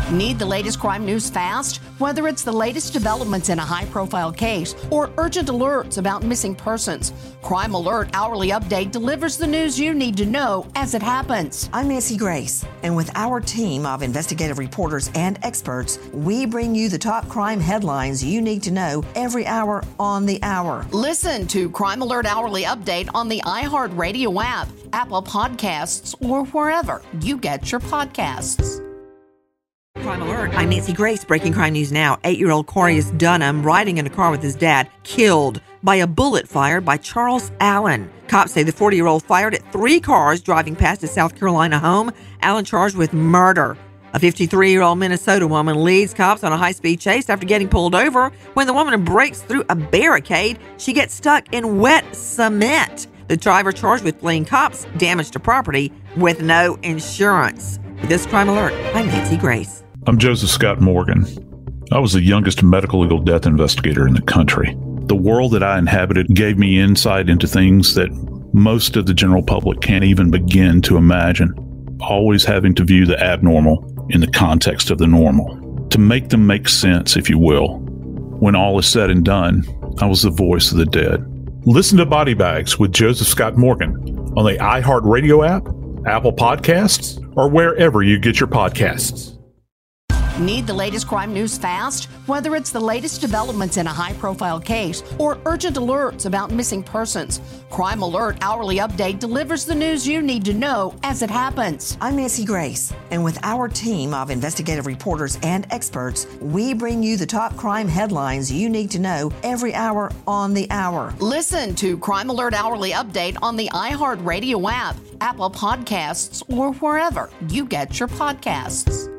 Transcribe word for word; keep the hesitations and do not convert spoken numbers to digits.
Need the latest crime news fast? Whether it's the latest developments in a high-profile case or urgent alerts about missing persons, Crime Alert Hourly Update delivers the news you need to know as it happens. I'm Nancy Grace, and with our team of investigative reporters and experts, we bring you the top crime headlines you need to know every hour on the hour. Listen to Crime Alert Hourly Update on the iHeartRadio app, Apple Podcasts, or wherever you get your podcasts. Crime Alert, I'm Nancy Grace. Breaking crime news now. Eight-year-old Corius Dunham, riding in a car with his dad, killed by a bullet fired by Charles Allen. Cops say the forty-year-old fired at three cars driving past his South Carolina home. Allen charged with murder. A fifty-three-year-old Minnesota woman leads cops on a high-speed chase after getting pulled over. When the woman breaks through a barricade, she gets stuck in wet cement. The driver charged with fleeing cops, damage to property with no insurance. With this Crime Alert, I'm Nancy Grace. I'm Joseph Scott Morgan. I was the youngest medical legal death investigator in the country. The world that I inhabited gave me insight into things that most of the general public can't even begin to imagine, always having to view the abnormal in the context of the normal, to make them make sense, if you will. When all is said and done, I was the voice of the dead. Listen to Body Bags with Joseph Scott Morgan on the iHeartRadio app, Apple Podcasts, or wherever you get your podcasts. Need the latest crime news fast? Whether it's the latest developments in a high-profile case or urgent alerts about missing persons, Crime Alert Hourly Update delivers the news you need to know as it happens. I'm Nancy Grace, and with our team of investigative reporters and experts, we bring you the top crime headlines you need to know every hour on the hour. Listen to Crime Alert Hourly Update on the iHeartRadio app, Apple Podcasts, or wherever you get your podcasts.